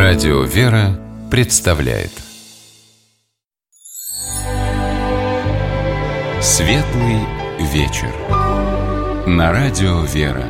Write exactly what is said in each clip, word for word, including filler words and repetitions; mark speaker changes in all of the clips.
Speaker 1: Радио «Вера» представляет Светлый вечер на Радио «Вера».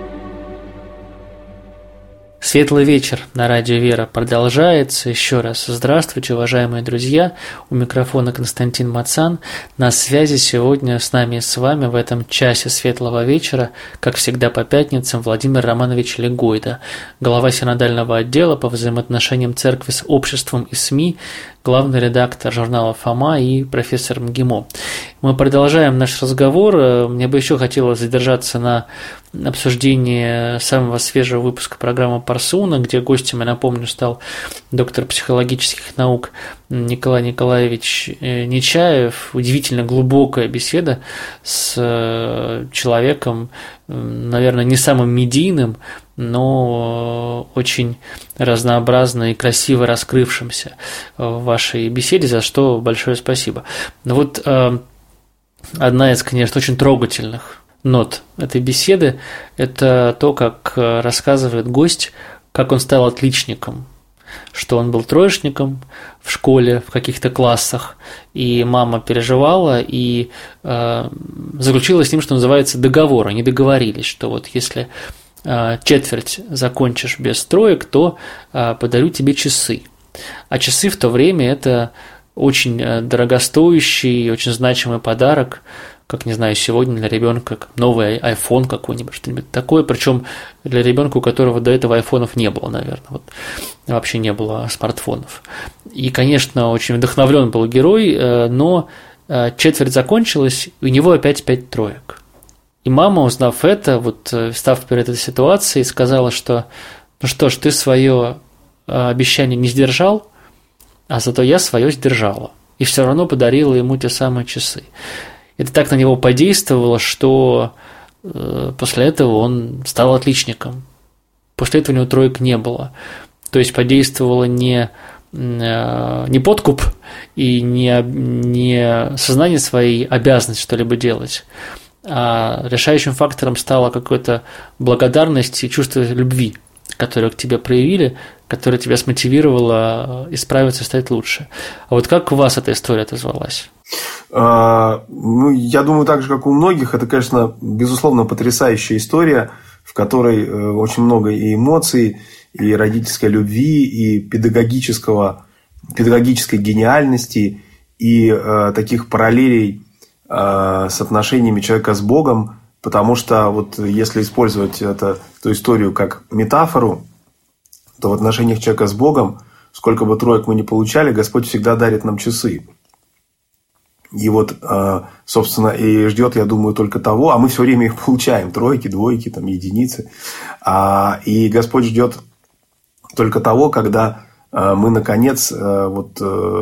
Speaker 2: Светлый вечер на Радио «Вера» продолжается. Еще раз здравствуйте, уважаемые друзья. У микрофона Константин Мацан. На связи сегодня с нами и с вами в этом часе Светлого вечера, как всегда по пятницам, Владимир Романович Легойда, глава синодального отдела по взаимоотношениям церкви с обществом и СМИ, главный редактор журнала «Фома» и профессор МГИМО. Мы продолжаем наш разговор. Мне бы еще хотелось задержаться на обсуждении самого свежего выпуска программы «Парсуна», где гостем, я напомню, стал доктор психологических наук Николай Николаевич Нечаев. Удивительно глубокая беседа с человеком, наверное, не самым медийным, но очень разнообразно и красиво раскрывшимся в вашей беседе, за что большое спасибо. Но вот одна из, конечно, очень трогательных нот этой беседы – это то, как рассказывает гость, как он стал отличником, что он был троечником в школе, в каких-то классах, и мама переживала и э, заключила с ним, что называется, договор. Они договорились, что вот если э, четверть закончишь без троек, то э, подарю тебе часы. А часы в то время – это очень дорогостоящий, очень значимый подарок, как, не знаю, сегодня для ребенка новый iPhone какой-нибудь, что-нибудь такое, причем для ребенка, у которого до этого айфонов не было, наверное, вот, вообще не было смартфонов. И, конечно, очень вдохновлен был герой, но четверть закончилась, и у него опять пять троек. И мама, узнав это, вот, став перед этой ситуацией, сказала, что ну что ж, ты свое обещание не сдержал, а зато я свое сдержала, и все равно подарила ему те самые часы. Это так на него подействовало, что э, после этого он стал отличником. После этого у него троек не было. То есть подействовало не, э, не подкуп и не, не сознание своей обязанности что-либо делать, а решающим фактором стала какая-то благодарность и чувство любви, которое к тебе проявили, которое тебя смотивировало исправиться и стать лучше. А вот как у вас эта история отозвалась?
Speaker 3: А, ну, я думаю, так же, как у многих, это, конечно, безусловно, потрясающая история, в которой очень много и эмоций, и родительской любви, и педагогического, педагогической гениальности, и э, таких параллелей э, с отношениями человека с Богом, потому что вот если использовать это, эту историю как метафору, то в отношениях человека с Богом, сколько бы троек мы ни получали, Господь всегда дарит нам часы. И вот, собственно, и ждет, я думаю, только того, а мы все время их получаем, тройки, двойки, там, единицы. И Господь ждет только того, когда мы, наконец, вот,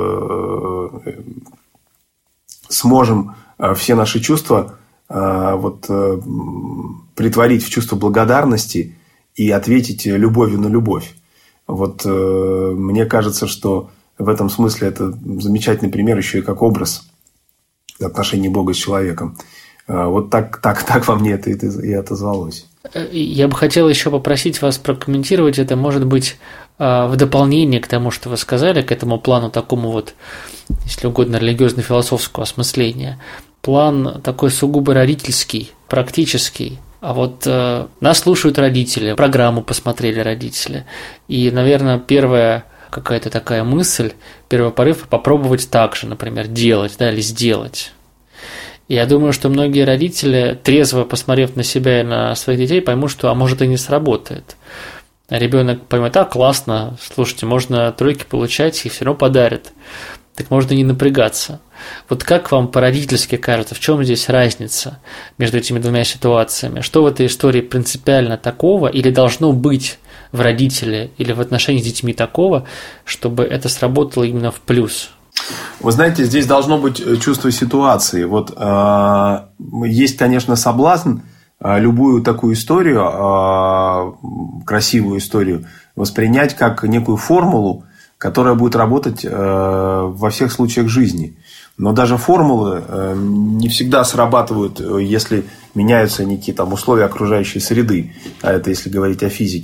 Speaker 3: сможем все наши чувства вот, притворить в чувство благодарности и ответить любовью на любовь. Вот мне кажется, что в этом смысле это замечательный пример еще и как образ отношений Бога с человеком. Вот так, так, так во мне это и отозвалось.
Speaker 2: Я бы хотел еще попросить вас прокомментировать это, может быть, в дополнение к тому, что вы сказали, к этому плану такому вот, если угодно, религиозно-философского осмысления. План такой сугубо родительский, практический. А вот э, нас слушают родители, программу посмотрели родители. И, наверное, первая какая-то такая мысль, первый порыв – попробовать так же, например, делать, да, или сделать. И я думаю, что многие родители, трезво посмотрев на себя и на своих детей, поймут, что, а может, и не сработает. А ребенок поймет, а, классно, слушайте, можно тройки получать и все равно подарят. Так можно не напрягаться. Вот как вам по-родительски кажется, в чем здесь разница между этими двумя ситуациями? Что в этой истории принципиально такого или должно быть в родителе или в отношении с детьми такого, чтобы это сработало именно в плюс?
Speaker 3: Вы знаете, здесь должно быть чувство ситуации. Вот э, есть, конечно, соблазн э, любую такую историю, э, красивую историю, воспринять как некую формулу, которая будет работать э, во всех случаях жизни. Но даже формулы э, не всегда срабатывают, если меняются некие там условия окружающей среды. А это если говорить о физике.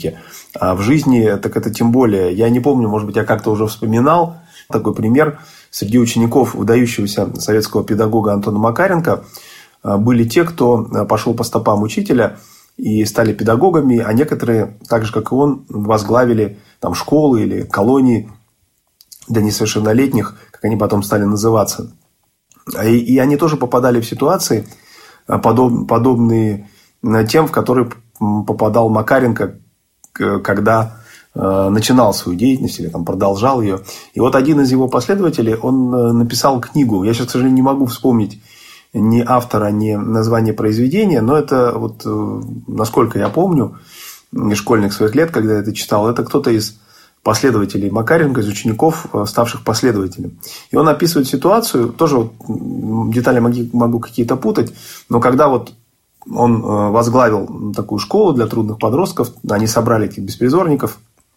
Speaker 3: А в жизни так это тем более. Я не помню, может быть, я как-то уже вспоминал такой пример. Среди учеников выдающегося советского педагога Антона Макаренко были те, кто пошел по стопам учителя и стали педагогами, а некоторые, так же, как и он, возглавили там, школы или колонии для несовершеннолетних, как они потом стали называться. И, и они тоже попадали в ситуации, подоб, подобные тем, в которые попадал Макаренко, когда э, начинал свою деятельность или там, продолжал ее. И вот один из его последователей, он написал книгу. Я сейчас, к сожалению, не могу вспомнить ни автора, ни название произведения, но это, вот, насколько я помню, из школьных своих лет, когда я это читал, это кто-то из последователей Макаренко, из учеников, ставших последователем. И он описывает ситуацию, тоже вот, детали могу, могу какие-то путать, но когда вот он возглавил такую школу для трудных подростков, они собрали этих беспризорников,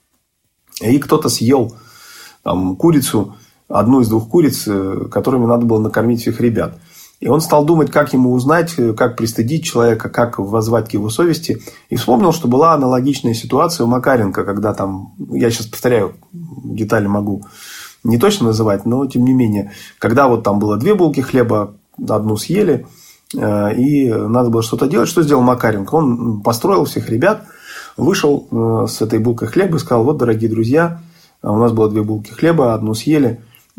Speaker 3: и кто-то съел там, курицу, одну из двух куриц, которыми надо было накормить всех ребят. И он стал думать, как ему узнать, как пристыдить человека, как воззвать к его совести. И вспомнил, что была аналогичная ситуация у Макаренко, когда там, я сейчас повторяю, детали могу не точно называть, но тем не менее, когда вот там было две булки хлеба, одну съели, и надо было что-то делать. Что сделал Макаренко? Он построил всех ребят, вышел с этой булкой хлеба и сказал: вот, дорогие друзья, у нас было две булки хлеба, одну съели.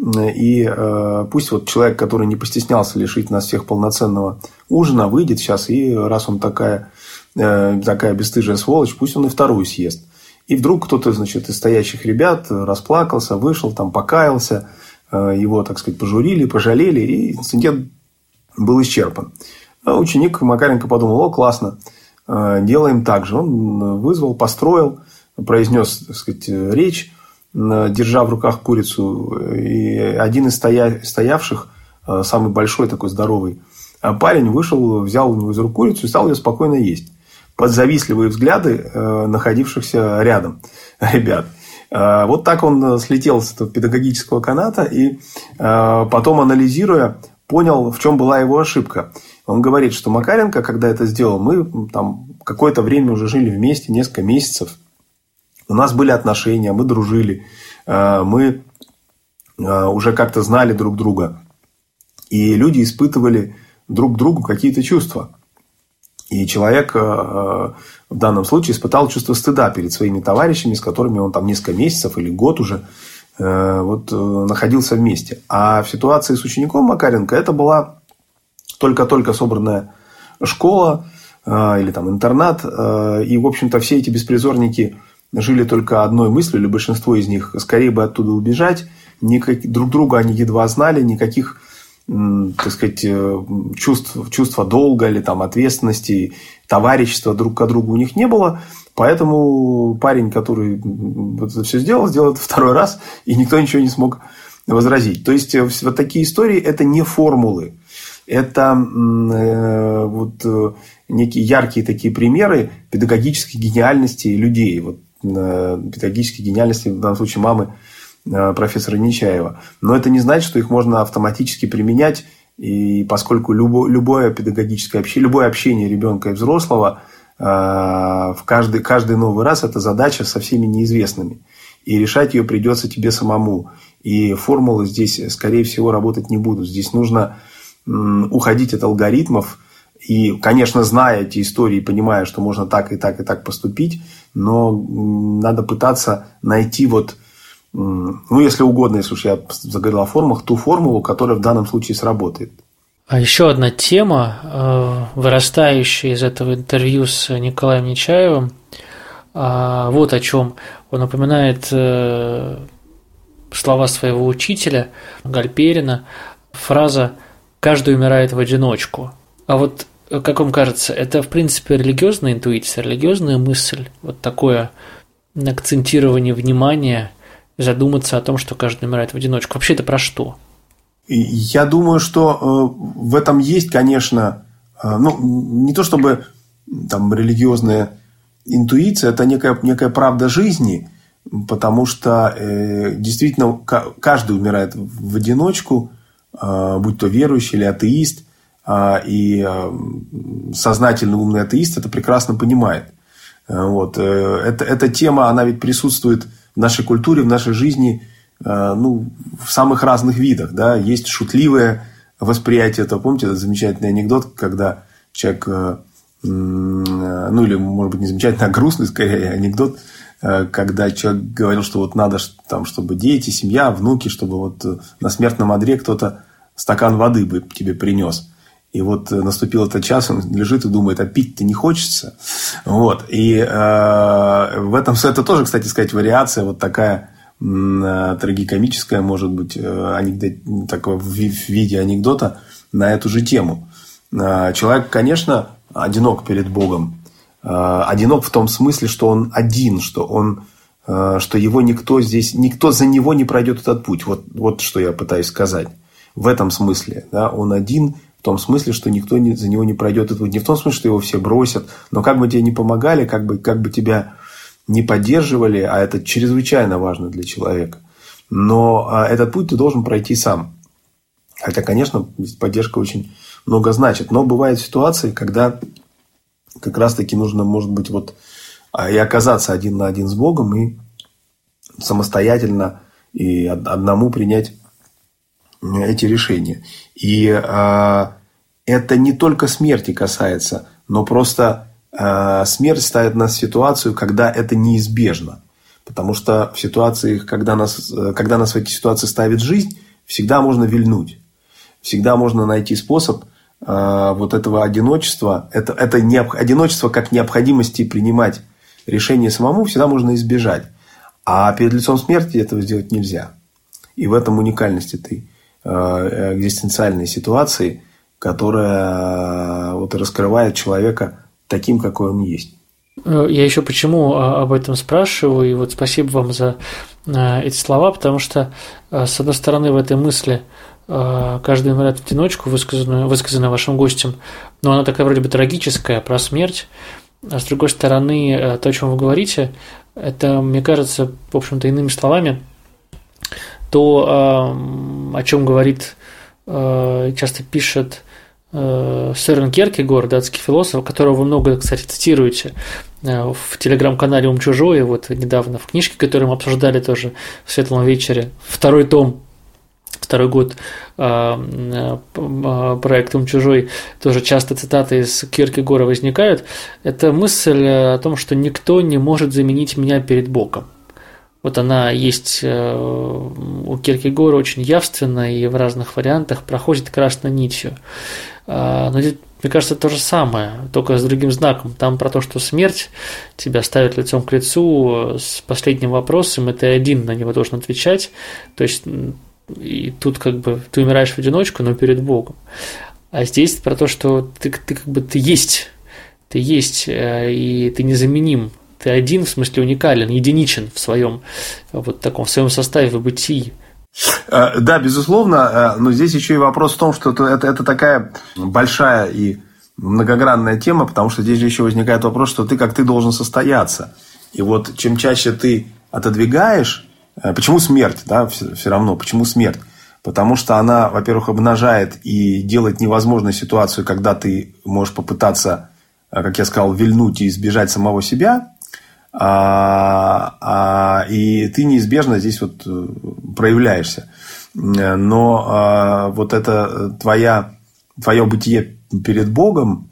Speaker 3: И э, пусть вот человек, который не постеснялся лишить нас всех полноценного ужина, выйдет сейчас, и раз он такая, э, такая бесстыжая сволочь, пусть он и вторую съест. И вдруг кто-то, значит, из стоящих ребят расплакался, вышел, там покаялся, э, его, так сказать, пожурили, пожалели, и инцидент был исчерпан. А ученик Макаренко подумал: о, классно, э, делаем так же. Он вызвал, построил, произнес, так сказать, речь, держа в руках курицу, и один из стоя... стоявших, самый большой, такой здоровый парень, вышел, взял у него из рук курицу и стал ее спокойно есть. Под завистливые взгляды находившихся рядом ребят. Вот так он слетел с этого педагогического каната и потом, анализируя, понял, в чем была его ошибка. Он говорит, что Макаренко, когда это сделал, мы там какое-то время уже жили вместе, несколько месяцев. У нас были отношения, мы дружили, мы уже как-то знали друг друга. И люди испытывали друг к другу какие-то чувства. И человек в данном случае испытал чувство стыда перед своими товарищами, с которыми он там несколько месяцев или год уже вот, находился вместе. А в ситуации с учеником Макаренко это была только-только собранная школа или там интернат. И, в общем-то, все эти беспризорники жили только одной мыслью, или большинство из них: скорее бы оттуда убежать. Никак... Друг друга они едва знали, никаких, так сказать, чувств, чувства долга или там, ответственности, товарищества друг к другу у них не было. Поэтому парень, который вот это все сделал, сделал это второй раз, и никто ничего не смог возразить. То есть, вот такие истории – это не формулы. Это э, вот, некие яркие такие примеры педагогической гениальности людей. Вот, педагогической гениальности, в данном случае, мамы профессора Нечаева. Но это не значит, что их можно автоматически применять. И поскольку любое, любое педагогическое общение, любое общение ребенка и взрослого, в каждый, каждый новый раз это задача со всеми неизвестными. И решать ее придется тебе самому. И формулы здесь, скорее всего, работать не будут. Здесь нужно уходить от алгоритмов. И, конечно, зная эти истории, понимая, что можно так и так и так поступить, но надо пытаться найти вот, ну, если угодно, если уж я заговорил о формах, ту формулу, которая в данном случае сработает.
Speaker 2: А еще одна тема, вырастающая из этого интервью с Николаем Нечаевым, вот о чем. Он напоминает слова своего учителя Гальперина, фраза «каждый умирает в одиночку». А вот, как вам кажется, это, в принципе, религиозная интуиция, религиозная мысль, вот такое акцентирование внимания, задуматься о том, что каждый умирает в одиночку. Вообще это про что?
Speaker 3: Я думаю, что в этом есть, конечно, ну, не то чтобы там религиозная интуиция, это некая, некая правда жизни, потому что действительно каждый умирает в одиночку, будь то верующий или атеист. И сознательно умный атеист это прекрасно понимает. Вот. Это, эта тема, она ведь присутствует в нашей культуре, в нашей жизни, ну, в самых разных видах. Да? Есть шутливое восприятие этого. Помните этот замечательный анекдот, когда человек, ну или, может быть, не замечательный, а грустный, скорее, анекдот, когда человек говорил, что вот надо, там, чтобы дети, семья, внуки, чтобы вот на смертном одре кто-то стакан воды бы тебе принес. И вот наступил этот час, он лежит и думает, а пить-то не хочется. Вот. И э, в этом это тоже, кстати сказать, вариация вот такая э, трагикомическая, может быть, э, анекдот, такого, в, в виде анекдота на эту же тему. Э, человек, конечно, одинок перед Богом. Э, одинок в том смысле, что он один, что, он, э, что его никто здесь, никто за него не пройдет этот путь. Вот, вот что я пытаюсь сказать. В этом смысле. Да, он один. В том смысле, что никто не, за него не пройдет этот путь. Не в том смысле, что его все бросят. Но как бы тебе не помогали, как бы, как бы тебя не поддерживали, а это чрезвычайно важно для человека. Но а, этот путь ты должен пройти сам. Хотя, конечно, поддержка очень много значит. Но бывают ситуации, когда как раз-таки нужно, может быть, вот и оказаться один на один с Богом и самостоятельно и одному принять эти решения. И э, это не только смерти касается, но просто э, смерть ставит нас в ситуацию, когда это неизбежно. Потому что в ситуациях, когда нас, когда нас в эти ситуации ставит жизнь, всегда можно вильнуть. Всегда можно найти способ э, вот этого одиночества. Это, это не, одиночество как необходимости принимать решение самому всегда можно избежать. А перед лицом смерти этого сделать нельзя. И в этом уникальность этой экзистенциальной ситуации, которая вот раскрывает человека таким, какой он есть.
Speaker 2: Я еще почему об этом спрашиваю, и вот спасибо вам за эти слова, потому что, с одной стороны, в этой мысли каждый умирает в одиночку, высказанную, высказанную вашим гостем, но она такая вроде бы трагическая, про смерть, а с другой стороны, то, о чем вы говорите, это, мне кажется, в общем-то, иными словами, то, о чем говорит, часто пишет Сёрен Кьеркегор, датский философ, которого вы много, кстати, цитируете в телеграм-канале «Ум чужой», вот недавно в книжке, которую мы обсуждали тоже в «Светлом вечере», второй том, второй год проект «Ум чужой», тоже часто цитаты из Кьеркегора возникают. Это мысль о том, что никто не может заменить меня перед Богом. Вот она есть у Кьеркегора очень явственно и в разных вариантах проходит красной нитью. Но здесь, мне кажется, то же самое, только с другим знаком. Там про то, что смерть тебя ставит лицом к лицу с последним вопросом, и ты один на него должен отвечать. То есть, и тут как бы ты умираешь в одиночку, но перед Богом. А здесь про то, что ты, ты как бы ты есть, ты есть, и ты незаменим. Ты один, в смысле уникален, единичен в своем вот таком в своем составе, в бытии.
Speaker 3: Да, безусловно, но здесь еще и вопрос в том, что это, это такая большая и многогранная тема, потому что здесь же еще возникает вопрос, что ты как ты должен состояться. И вот чем чаще ты отодвигаешь, почему смерть, да, все равно, почему смерть? Потому что она, во-первых, обнажает и делает невозможной ситуацию, когда ты можешь попытаться, как я сказал, вильнуть и избежать самого себя. А, а, и ты неизбежно здесь вот проявляешься. Но а, вот это твоя, твое бытие перед Богом,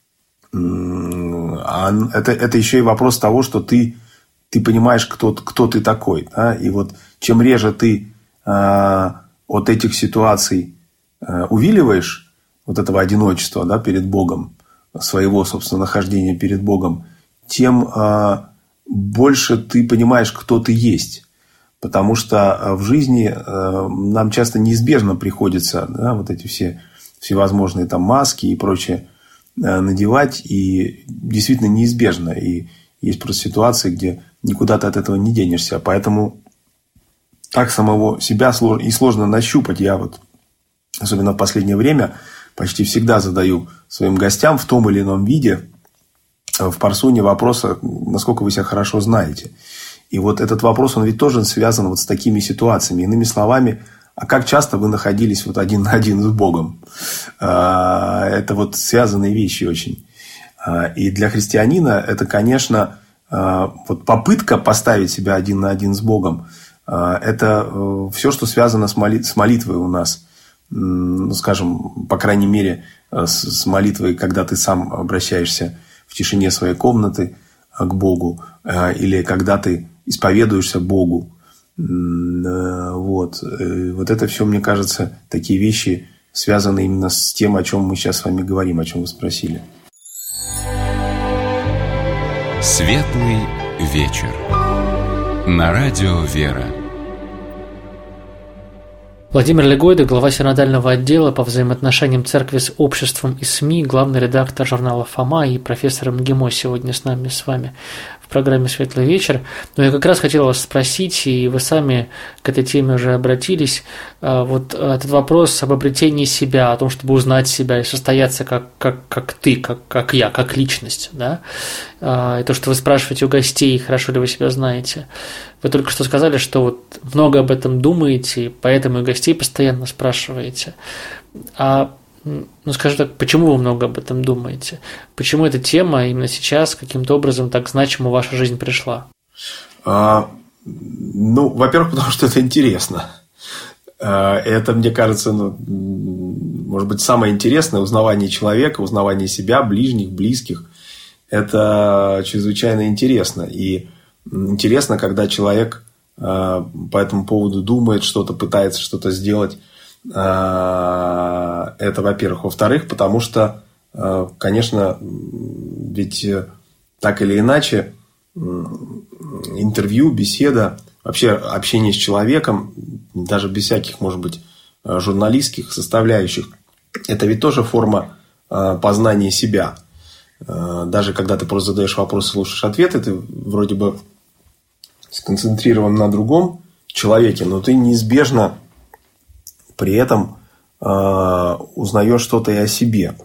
Speaker 3: а, это, это еще и вопрос того, что ты, ты понимаешь, кто, кто ты такой. Да? И вот чем реже ты а, от этих ситуаций а, увиливаешь, вот этого одиночества, да, перед Богом, своего, собственно, нахождения перед Богом, тем а, больше ты понимаешь, кто ты есть. Потому что в жизни нам часто неизбежно приходится, да, вот эти все всевозможные там маски и прочее надевать. И действительно неизбежно. И есть просто ситуации, где никуда ты от этого не денешься. Поэтому так самого себя и сложно нащупать. Я вот, особенно в последнее время, почти всегда задаю своим гостям в том или ином виде в парсуне вопроса, насколько вы себя хорошо знаете. И вот этот вопрос, он ведь тоже связан вот с такими ситуациями. Иными словами, а как часто вы находились вот один на один с Богом? Это вот связанные вещи очень. И для христианина это, конечно, вот попытка поставить себя один на один с Богом, это все, что связано с молитвой у нас. Ну, скажем, по крайней мере, с молитвой, когда ты сам обращаешься в тишине своей комнаты к Богу, или когда ты исповедуешься Богу. Вот. Вот это все, мне кажется, такие вещи связаны именно с тем, о чем мы сейчас с вами говорим, о чем вы спросили.
Speaker 1: Светлый вечер. На радио «Вера».
Speaker 2: Владимир Легойда, глава синодального отдела по взаимоотношениям церкви с обществом и СМИ, главный редактор журнала «Фома» и профессор МГИМО сегодня с нами, с вами в программе «Светлый вечер». Но я как раз хотел вас спросить, и вы сами к этой теме уже обратились, вот этот вопрос об обретении себя, о том, чтобы узнать себя и состояться как, как, как ты, как, как я, как личность, да, и то, что вы спрашиваете у гостей, хорошо ли вы себя знаете. Вы только что сказали, что вот много об этом думаете, поэтому и гостей постоянно спрашиваете. А, ну, скажу так, почему вы много об этом думаете? Почему эта тема именно сейчас каким-то образом так значимо в вашу жизнь пришла?
Speaker 3: А, ну, во-первых, потому что это интересно. Это, мне кажется, ну, может быть, самое интересное узнавание человека, узнавание себя, ближних, близких. Это чрезвычайно интересно. И интересно, когда человек по этому поводу думает, что-то пытается что-то сделать. Это, во-первых. Во-вторых, потому что, конечно, ведь так или иначе интервью, беседа, вообще общение с человеком, даже без всяких, может быть, журналистских составляющих, это ведь тоже форма познания себя. Даже когда ты просто задаешь вопросы, слушаешь ответы, ты вроде бы сконцентрирован на другом человеке, но ты неизбежно при этом э, узнаешь что-то и о себе.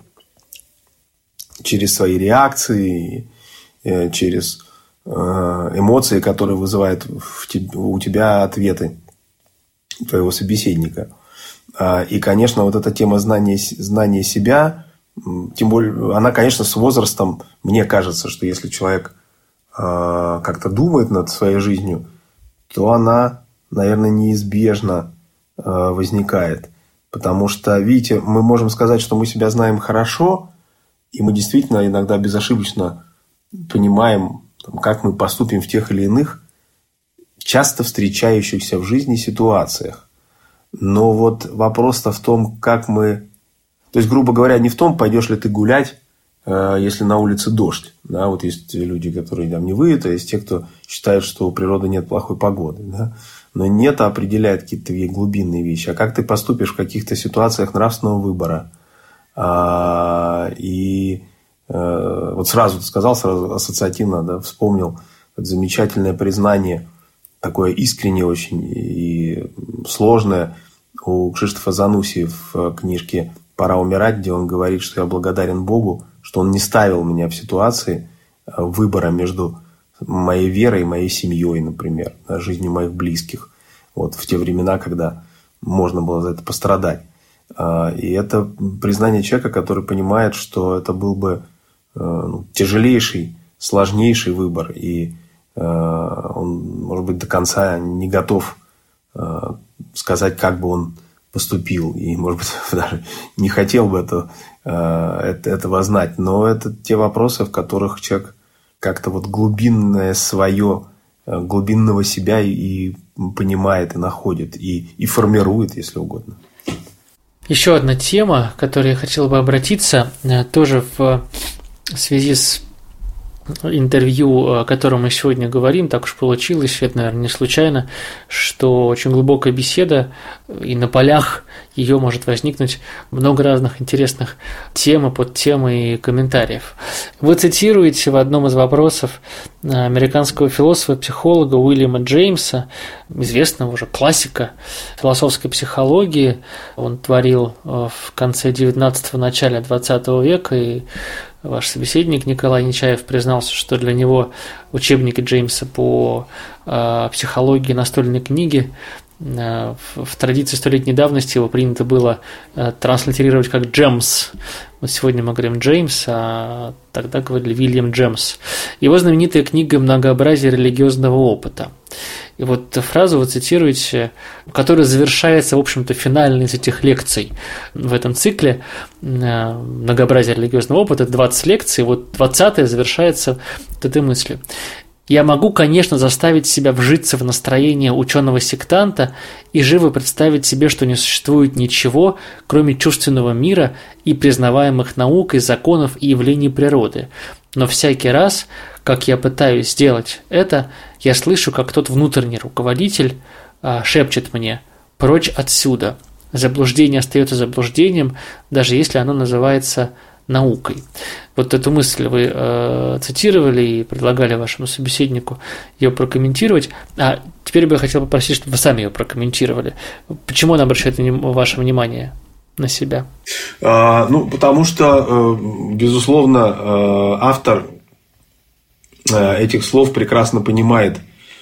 Speaker 3: Через свои реакции, э, через э, эмоции, которые вызывают в тебе, у тебя ответы твоего собеседника. Э, и, конечно, вот эта тема знания, знания себя, тем более, она, конечно, с возрастом, мне кажется, что если человек как-то думает над своей жизнью, то она, наверное, неизбежно возникает. Потому что, видите, мы можем сказать, что мы себя знаем хорошо, и мы действительно иногда безошибочно понимаем, как мы поступим в тех или иных часто встречающихся в жизни ситуациях. Но вот вопрос-то в том, как мы... То есть, грубо говоря, не в том, пойдешь ли ты гулять, если на улице дождь. Да, вот есть люди, которые там не выйдут, а есть те, кто считает, что у природы нет плохой погоды. Да? Но нет определяет какие-то глубинные вещи. А как ты поступишь в каких-то ситуациях нравственного выбора? А, и а, вот сразу ты сказал, сразу ассоциативно, да, вспомнил это замечательное признание, такое искреннее очень и сложное у Кшиштофа Зануси в книжке «Пора умирать», где он говорит, что я благодарен Богу, что он не ставил меня в ситуации выбора между моей верой и моей семьей, например, жизнью моих близких. Вот, в те времена, когда можно было за это пострадать. И это признание человека, который понимает, что это был бы ну, тяжелейший, сложнейший выбор. И он, может быть, до конца не готов сказать, как бы он поступил. И, может быть, даже не хотел бы это, этого знать. Но это те вопросы, в которых человек как-то вот глубинное свое, глубинного себя и понимает, и находит, и, и формирует, если угодно.
Speaker 2: Еще одна тема, к которой я хотел бы обратиться, тоже в связи с интервью, о котором мы сегодня говорим, так уж получилось, это, наверное, не случайно, что очень глубокая беседа, и на полях ее может возникнуть много разных интересных тем, подтем и комментариев. Вы цитируете в одном из вопросов американского философа и психолога Уильяма Джеймса, известного уже классика философской психологии. Он творил в конце девятнадцатого, начале двадцатого века, и ваш собеседник Николай Нечаев признался, что для него учебники Джеймса по э, психологии настольной книги В традиции столетней давности его принято было транслитерировать как Джемс. Вот сегодня мы говорим Джеймс, а тогда говорили Вильям Джемс. Его знаменитая книга «Многообразие религиозного опыта». И вот фразу вы цитируете, которая завершается, в общем-то, финальной из этих лекций в этом цикле «Многообразие религиозного опыта», двадцать лекций, вот двадцатая завершается вот этой мыслью. Я могу, конечно, заставить себя вжиться в настроение ученого-сектанта и живо представить себе, что не существует ничего, кроме чувственного мира и признаваемых наукой законов и явлений природы. Но всякий раз, как я пытаюсь сделать это, я слышу, как тот внутренний руководитель а, шепчет мне «прочь отсюда». Заблуждение остается заблуждением, даже если оно называется наукой. Вот эту мысль вы э, цитировали и предлагали вашему собеседнику ее прокомментировать. А теперь бы я хотел попросить, чтобы вы сами ее прокомментировали. Почему она обращает ваше внимание на себя?
Speaker 3: А, ну, потому что, безусловно, автор этих слов прекрасно понимает,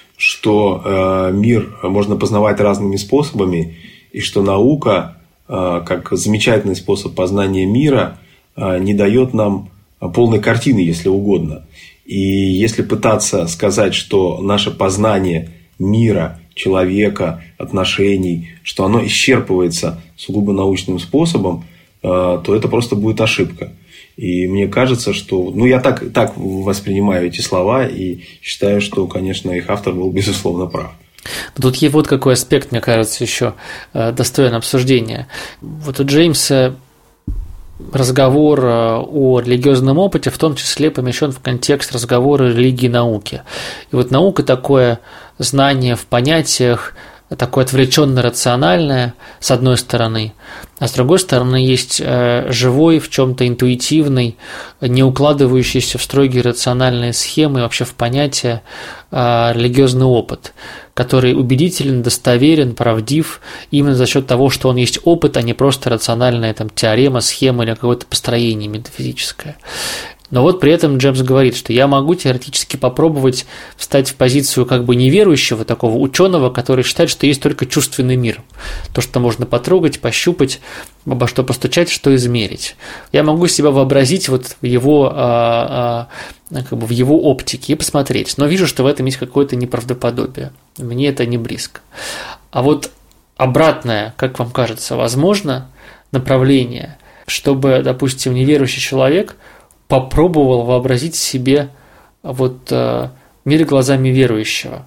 Speaker 3: что мир можно познавать разными способами, и что наука, как замечательный способ познания мира, не дает нам полной картины, если угодно. И если пытаться сказать, что наше познание мира, человека, отношений, что оно исчерпывается сугубо научным способом, то это просто будет ошибка. И мне кажется, что... Ну, я так, так воспринимаю эти слова и считаю, что, конечно, их автор был, безусловно, прав.
Speaker 2: Тут есть вот какой аспект, мне кажется, еще достоин обсуждения. Вот у Джеймса разговор о религиозном опыте в том числе помещен в контекст разговора религии и науки. И вот наука такое знание в понятиях, такое отвлеченно-рациональное, с одной стороны, а с другой стороны есть живой, в чем-то интуитивный, не укладывающийся в строгие рациональные схемы, вообще в понятия религиозный опыт, который убедителен, достоверен, правдив именно за счет того, что он есть опыт, а не просто рациональная там, теорема, схема или какое-то построение метафизическое. Но вот при этом Джемс говорит, что я могу теоретически попробовать встать в позицию как бы неверующего, такого ученого, который считает, что есть только чувственный мир. То, что можно потрогать, пощупать, обо что постучать, что измерить. Я могу себя вообразить вот в его, а, а, как бы в его оптике и посмотреть. Но вижу, что в этом есть какое-то неправдоподобие. Мне это не близко. А вот обратное, как вам кажется, возможно направление, чтобы, допустим, неверующий человек попробовал вообразить себе вот, э, мир глазами верующего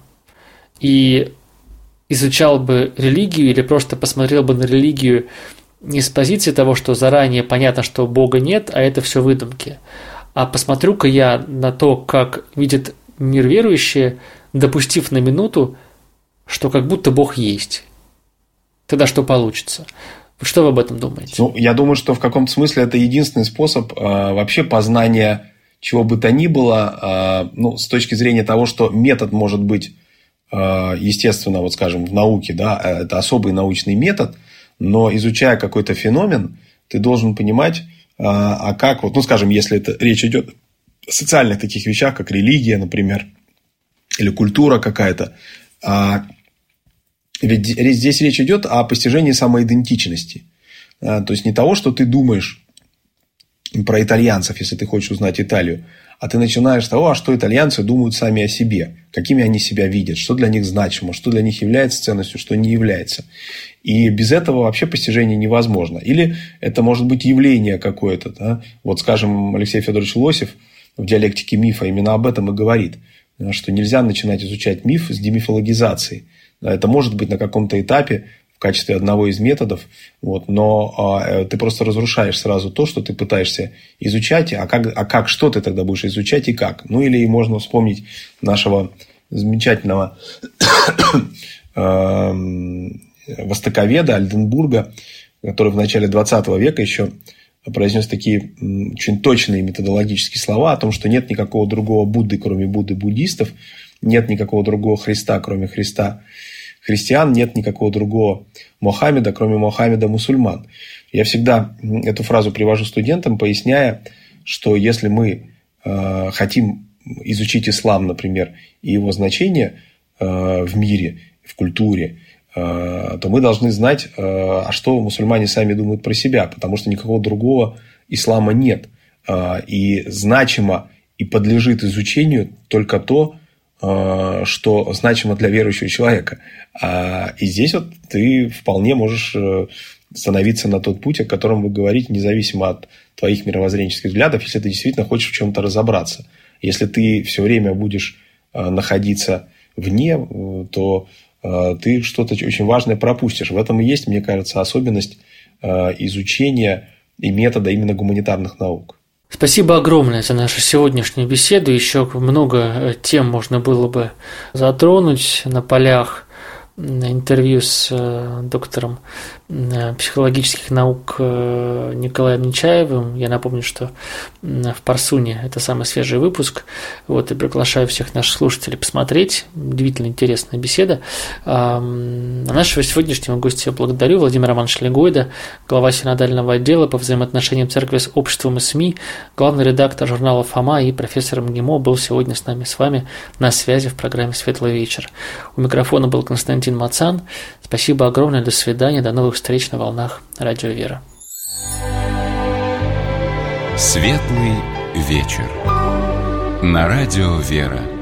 Speaker 2: и изучал бы религию или просто посмотрел бы на религию не с позиции того, что заранее понятно, что Бога нет, а это все выдумки, а посмотрю-ка я на то, как видят мир верующие, допустив на минуту, что как будто Бог есть. Тогда что получится? Что вы об этом думаете?
Speaker 3: Ну, я думаю, что в каком-то смысле это единственный способ э, вообще познания чего бы то ни было, э, ну, с точки зрения того, что метод может быть, э, естественно, вот скажем, в науке, да, это особый научный метод, но изучая какой-то феномен, ты должен понимать, э, а как, вот, ну, скажем, если это речь идет о социальных таких вещах, как религия, например, или культура какая-то, э, ведь здесь речь идет о постижении самоидентичности. То есть, не того, что ты думаешь про итальянцев, если ты хочешь узнать Италию, а ты начинаешь с того, а что итальянцы думают сами о себе, какими они себя видят, что для них значимо, что для них является ценностью, что не является. И без этого вообще постижение невозможно. Или это может быть явление какое-то. Да? Вот, скажем, Алексей Федорович Лосев в «Диалектике мифа» именно об этом и говорит, что нельзя начинать изучать миф с демифологизацией. Это может быть на каком-то этапе в качестве одного из методов, вот, но а, ты просто разрушаешь сразу то, что ты пытаешься изучать, а как, а как, что ты тогда будешь изучать и как. Ну, или можно вспомнить нашего замечательного востоковеда Альденбурга, который в начале двадцатого века еще произнес такие очень точные методологические слова о том, что нет никакого другого Будды, кроме Будды буддистов, нет никакого другого Христа, кроме Христа христиан, нет никакого другого Мохаммеда, кроме Мохаммеда мусульман. Я всегда эту фразу привожу студентам, поясняя, что если мы э, хотим изучить ислам, например, и его значение э, в мире, в культуре, то мы должны знать, а что мусульмане сами думают про себя, потому что никакого другого ислама нет. И значимо и подлежит изучению только то, что значимо для верующего человека. И здесь вот ты вполне можешь становиться на тот путь, о котором вы говорите, независимо от твоих мировоззренческих взглядов, если ты действительно хочешь в чем-то разобраться. Если ты все время будешь находиться вне, то ты что-то очень важное пропустишь. В этом и есть, мне кажется, особенность изучения и метода именно гуманитарных наук.
Speaker 2: Спасибо огромное за нашу сегодняшнюю беседу. Еще много тем можно было бы затронуть на полях интервью с доктором психологических наук Николаем Нечаевым. Я напомню, что в Парсуне это самый свежий выпуск. Вот, и приглашаю всех наших слушателей посмотреть. Удивительно интересная беседа. А нашего сегодняшнего гостя я благодарю. Владимира Романовича Легойда, глава синодального отдела по взаимоотношениям церкви с обществом и СМИ, главный редактор журнала «Фома» и профессор МГИМО был сегодня с нами с вами на связи в программе «Светлый вечер». У микрофона был Константин Мацан. Спасибо огромное, до свидания, до новых встреч на волнах Радио Вера.
Speaker 1: Светлый вечер на Радио Вера.